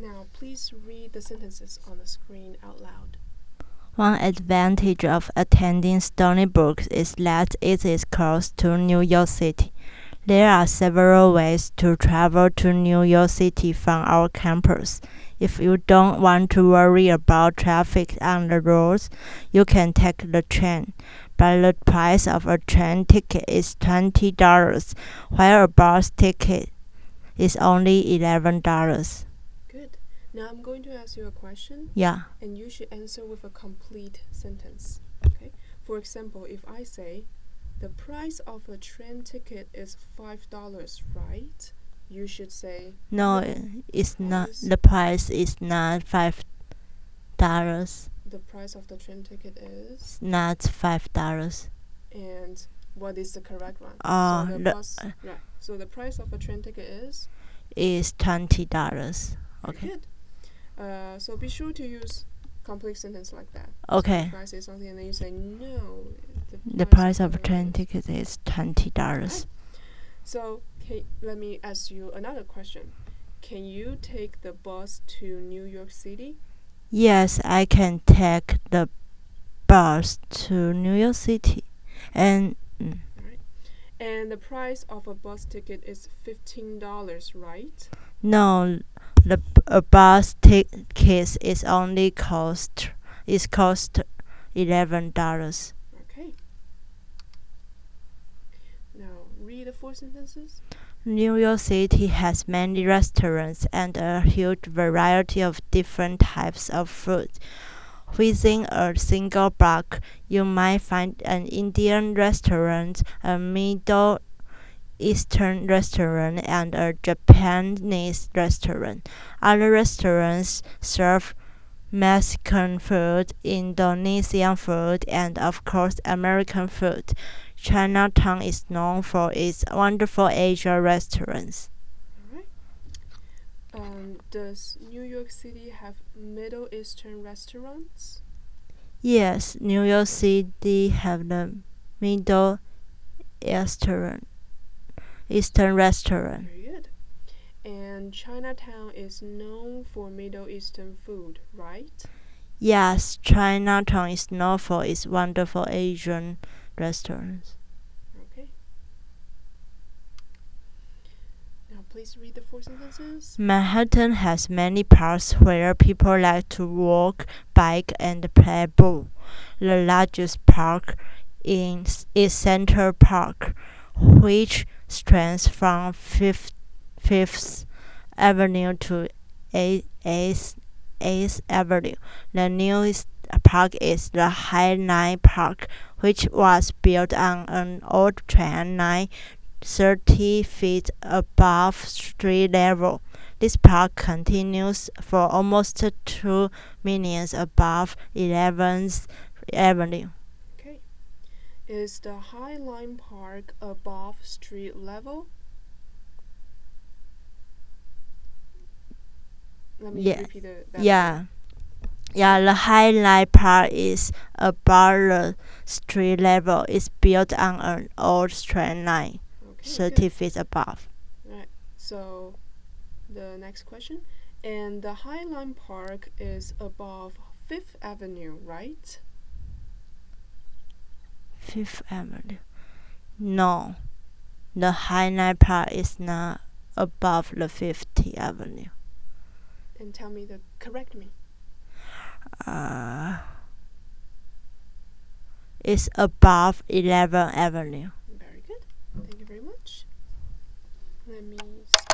Now, please read the sentences on the screen out loud. One advantage of attending Stony Brook is that it is close to New York City. There are several ways to travel to New York City from our campus. If you don't want to worry about traffic on the roads, you can take the train. But the price of a train ticket is $20, while a bus ticket is only $11. Good. Now I'm going to ask you a question. Yeah. And you should answer with a complete sentence. Okay? For example, if I say, the price of a train ticket is $5, right? You should say, No, it's not. The price is not $5. The price of the train ticket is not $5. And what is the correct one? So the price of a train ticket is $20. Okay. Good. So be sure to use complete sentence like that. Okay. So if I say something and then you say no, the price of a train ticket is $20. Right. So let me ask you another question. Can you take the bus to New York City? Yes, I can take the bus to New York City. And right. And the price of a bus ticket is $15, right? No, a bus ticket is only cost $11. Okay. Now read the 4 sentences. New York City has many restaurants and a huge variety of different types of food. Within a single block, you might find an Indian restaurant, a Middle Eastern restaurant, and a Japanese restaurant. Other restaurants serve Mexican food, Indonesian food, and of course American food. Chinatown is known for its wonderful Asian restaurants. All right. Does New York City have Middle Eastern restaurants? Yes, New York City have the Middle Eastern restaurant. Very good. And Chinatown is known for Middle Eastern food, right? Yes, Chinatown is known for its wonderful Asian restaurants. Okay. Now please read the 4 sentences. Manhattan has many parks where people like to walk, bike, and play ball. The largest park is Central Park, which stretches from Fifth Avenue to 8th Avenue. The newest park is the High Line Park, which was built on an old train line 30 feet above street level. This park continues for almost 2 miles above 11th Avenue. Okay. Is the High Line Park above street level? Let me repeat that. Yeah. Yeah, the High Line Park is above the street level. It's built on an old train line, 30 feet above. Right. So, the next question. And the High Line Park is above 5th Avenue, right? 5th Avenue. No. The High Line Park is not above the 5th Avenue. And correct me. It's above 11th Avenue. Very good. Thank you very much. Let me